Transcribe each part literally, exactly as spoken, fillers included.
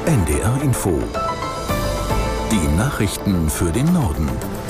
N D R Info. Die Nachrichten für den Norden.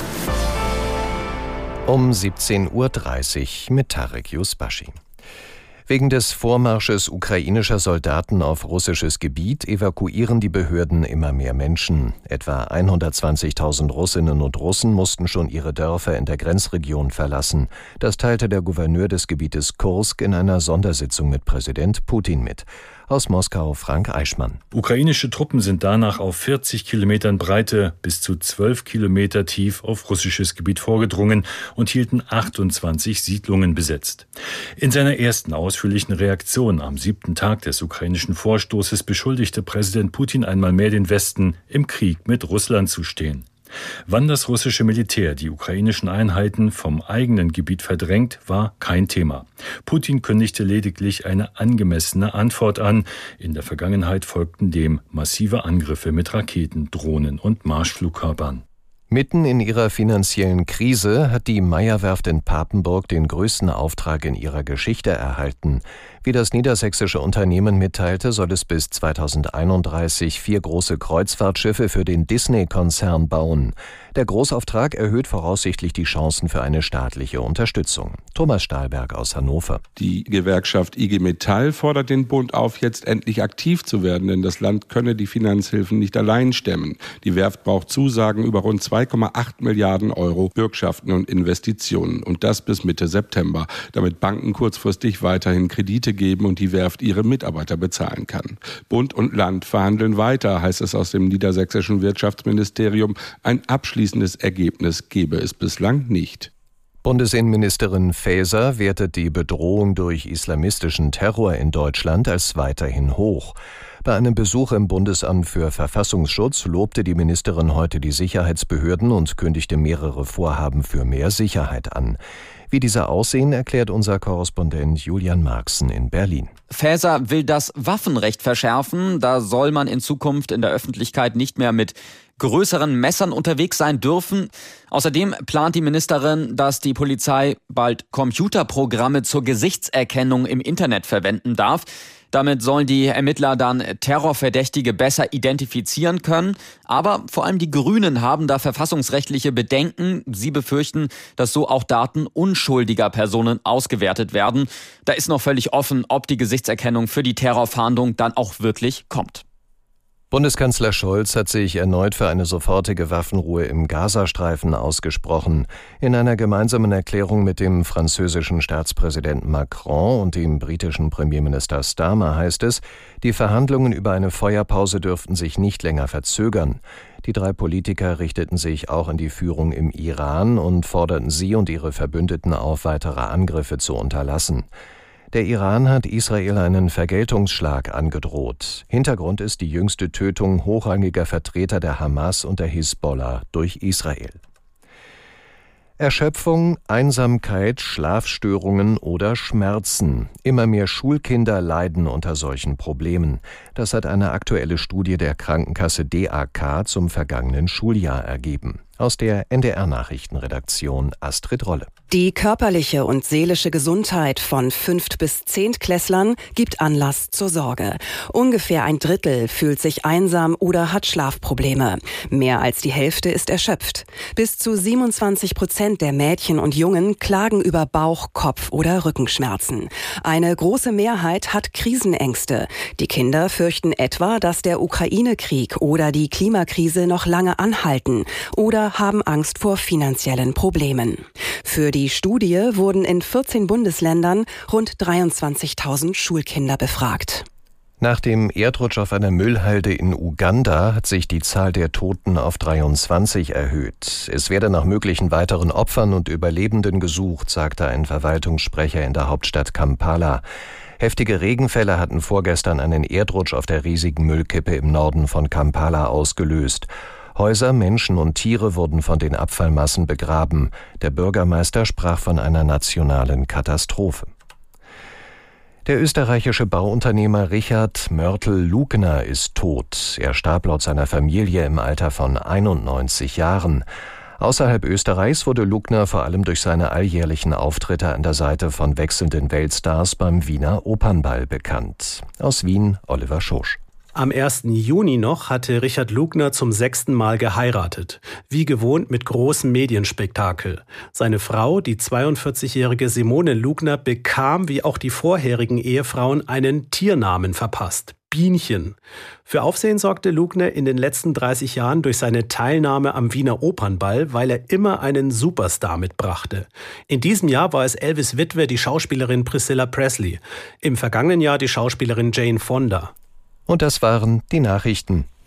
Um siebzehn Uhr dreißig mit Tarek Yusbashi. Wegen des Vormarsches ukrainischer Soldaten auf russisches Gebiet evakuieren die Behörden immer mehr Menschen. Etwa hundertzwanzigtausend Russinnen und Russen mussten schon ihre Dörfer in der Grenzregion verlassen. Das teilte der Gouverneur des Gebietes Kursk in einer Sondersitzung mit Präsident Putin mit. Aus Moskau Frank Eichmann. Ukrainische Truppen sind danach auf vierzig Kilometern Breite bis zu zwölf Kilometer tief auf russisches Gebiet vorgedrungen und hielten achtundzwanzig Siedlungen besetzt. In seiner ersten ausführlichen Reaktion am siebten Tag des ukrainischen Vorstoßes beschuldigte Präsident Putin einmal mehr den Westen, im Krieg mit Russland zu stehen. Wann das russische Militär die ukrainischen Einheiten vom eigenen Gebiet verdrängt, war kein Thema. Putin kündigte lediglich eine angemessene Antwort an. In der Vergangenheit folgten dem massive Angriffe mit Raketen, Drohnen und Marschflugkörpern. Mitten in ihrer finanziellen Krise hat die Meyer-Werft in Papenburg den größten Auftrag in ihrer Geschichte erhalten. Wie das niedersächsische Unternehmen mitteilte, soll es bis zweitausendeinunddreißig vier große Kreuzfahrtschiffe für den Disney-Konzern bauen. Der Großauftrag erhöht voraussichtlich die Chancen für eine staatliche Unterstützung. Thomas Stahlberg aus Hannover. Die Gewerkschaft I G Metall fordert den Bund auf, jetzt endlich aktiv zu werden, denn das Land könne die Finanzhilfen nicht allein stemmen. Die Werft braucht Zusagen über rund zwei Komma acht Milliarden Euro Bürgschaften und Investitionen. Und das bis Mitte September, damit Banken kurzfristig weiterhin Kredite geben und die Werft ihre Mitarbeiter bezahlen kann. Bund und Land verhandeln weiter, heißt es aus dem niedersächsischen Wirtschaftsministerium. Ein abschließendes Ergebnis gebe es bislang nicht. Bundesinnenministerin Faeser wertet die Bedrohung durch islamistischen Terror in Deutschland als weiterhin hoch. Bei einem Besuch im Bundesamt für Verfassungsschutz lobte die Ministerin heute die Sicherheitsbehörden und kündigte mehrere Vorhaben für mehr Sicherheit an. Wie diese aussehen, erklärt unser Korrespondent Julian Marxen in Berlin. Faeser will das Waffenrecht verschärfen. Da soll man in Zukunft in der Öffentlichkeit nicht mehr mit größeren Messern unterwegs sein dürfen. Außerdem plant die Ministerin, dass die Polizei bald Computerprogramme zur Gesichtserkennung im Internet verwenden darf. Damit sollen die Ermittler dann Terrorverdächtige besser identifizieren können. Aber vor allem die Grünen haben da verfassungsrechtliche Bedenken. Sie befürchten, dass so auch Daten unschuldiger Personen ausgewertet werden. Da ist noch völlig offen, ob die Gesichtserkennung für die Terrorfahndung dann auch wirklich kommt. Bundeskanzler Scholz hat sich erneut für eine sofortige Waffenruhe im Gazastreifen ausgesprochen. In einer gemeinsamen Erklärung mit dem französischen Staatspräsidenten Macron und dem britischen Premierminister Starmer heißt es, die Verhandlungen über eine Feuerpause dürften sich nicht länger verzögern. Die drei Politiker richteten sich auch an die Führung im Iran und forderten sie und ihre Verbündeten auf, weitere Angriffe zu unterlassen. Der Iran hat Israel einen Vergeltungsschlag angedroht. Hintergrund ist die jüngste Tötung hochrangiger Vertreter der Hamas und der Hisbollah durch Israel. Erschöpfung, Einsamkeit, Schlafstörungen oder Schmerzen. Immer mehr Schulkinder leiden unter solchen Problemen. Das hat eine aktuelle Studie der Krankenkasse D A K zum vergangenen Schuljahr ergeben. Aus der N D R-Nachrichtenredaktion Astrid Rolle. Die körperliche und seelische Gesundheit von Fünft- bis Zehntklässlern gibt Anlass zur Sorge. Ungefähr ein Drittel fühlt sich einsam oder hat Schlafprobleme. Mehr als die Hälfte ist erschöpft. Bis zu siebenundzwanzig Prozent der Mädchen und Jungen klagen über Bauch-, Kopf- oder Rückenschmerzen. Eine große Mehrheit hat Krisenängste. Die Kinder fürchten etwa, dass der Ukraine-Krieg oder die Klimakrise noch lange anhalten oder haben Angst vor finanziellen Problemen. Für die Studie wurden in vierzehn Bundesländern rund dreiundzwanzigtausend Schulkinder befragt. Nach dem Erdrutsch auf einer Müllhalde in Uganda hat sich die Zahl der Toten auf dreiundzwanzig erhöht. Es werde nach möglichen weiteren Opfern und Überlebenden gesucht, sagte ein Verwaltungssprecher in der Hauptstadt Kampala. Heftige Regenfälle hatten vorgestern einen Erdrutsch auf der riesigen Müllkippe im Norden von Kampala ausgelöst. Häuser, Menschen und Tiere wurden von den Abfallmassen begraben. Der Bürgermeister sprach von einer nationalen Katastrophe. Der österreichische Bauunternehmer Richard Mörtel-Lugner ist tot. Er starb laut seiner Familie im Alter von einundneunzig Jahren. Außerhalb Österreichs wurde Lugner vor allem durch seine alljährlichen Auftritte an der Seite von wechselnden Weltstars beim Wiener Opernball bekannt. Aus Wien Oliver Schosch. Am ersten Juni noch hatte Richard Lugner zum sechsten Mal geheiratet. Wie gewohnt mit großem Medienspektakel. Seine Frau, die zweiundvierzigjährige Simone Lugner, bekam, wie auch die vorherigen Ehefrauen, einen Tiernamen verpasst. Bienchen. Für Aufsehen sorgte Lugner in den letzten dreißig Jahren durch seine Teilnahme am Wiener Opernball, weil er immer einen Superstar mitbrachte. In diesem Jahr war es Elvis' Witwe, die Schauspielerin Priscilla Presley. Im vergangenen Jahr die Schauspielerin Jane Fonda. Und das waren die Nachrichten.